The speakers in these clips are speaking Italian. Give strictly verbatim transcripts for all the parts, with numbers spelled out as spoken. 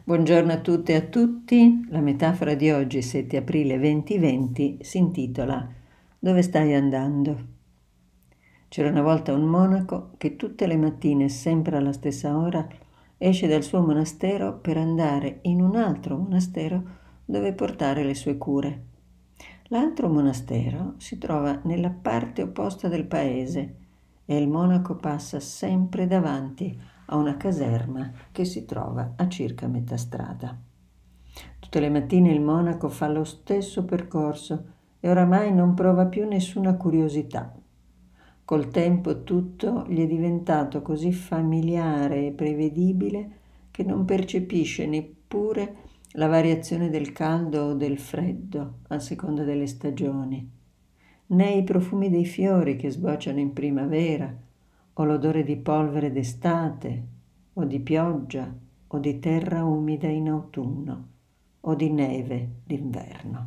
Buongiorno a tutte e a tutti. La metafora di oggi, sette aprile duemilaventi, si intitola Dove stai andando? C'era una volta un monaco che tutte le mattine, sempre alla stessa ora, esce dal suo monastero per andare in un altro monastero dove portare le sue cure. L'altro monastero si trova nella parte opposta del paese e il monaco passa sempre davanti a una caserma che si trova a circa metà strada. Tutte le mattine il monaco fa lo stesso percorso e oramai non prova più nessuna curiosità. Col tempo tutto gli è diventato così familiare e prevedibile che non percepisce neppure la variazione del caldo o del freddo a seconda delle stagioni, né i profumi dei fiori che sbocciano in primavera, o l'odore di polvere d'estate, o di pioggia, o di terra umida in autunno, o di neve d'inverno.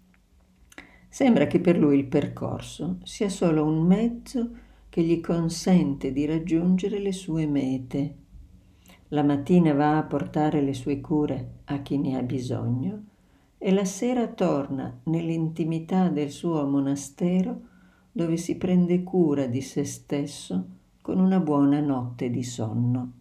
Sembra che per lui il percorso sia solo un mezzo che gli consente di raggiungere le sue mete. La mattina va a portare le sue cure a chi ne ha bisogno e la sera torna nell'intimità del suo monastero dove si prende cura di se stesso con una buona notte di sonno.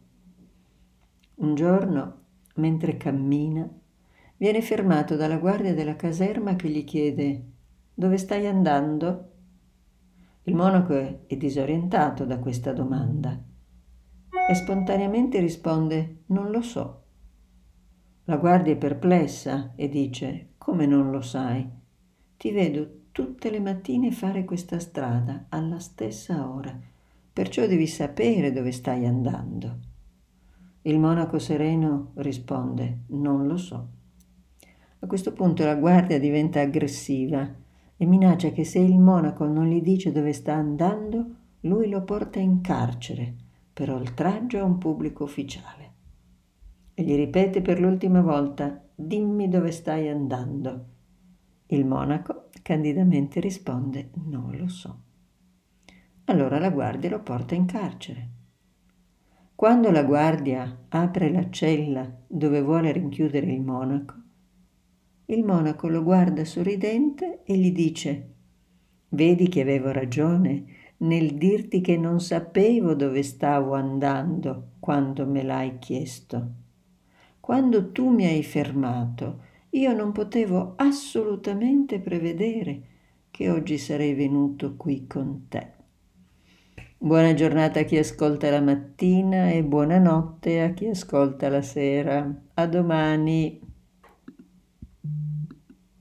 Un giorno, mentre cammina, viene fermato dalla guardia della caserma che gli chiede: «Dove stai andando?» Il monaco è disorientato da questa domanda e spontaneamente risponde: «Non lo so». La guardia è perplessa e dice: «Come non lo sai? Ti vedo tutte le mattine fare questa strada alla stessa ora, perciò devi sapere dove stai andando». Il monaco sereno risponde: «Non lo so». A questo punto la guardia diventa aggressiva e minaccia che se il monaco non gli dice dove sta andando, lui lo porta in carcere per oltraggio a un pubblico ufficiale. E gli ripete per l'ultima volta: «Dimmi dove stai andando». Il monaco candidamente risponde: «Non lo so». Allora la guardia lo porta in carcere. Quando la guardia apre la cella dove vuole rinchiudere il monaco, il monaco lo guarda sorridente e gli dice: «Vedi che avevo ragione nel dirti che non sapevo dove stavo andando quando me l'hai chiesto. Quando tu mi hai fermato, io non potevo assolutamente prevedere che oggi sarei venuto qui con te». Buona giornata a chi ascolta la mattina e buonanotte a chi ascolta la sera. A domani.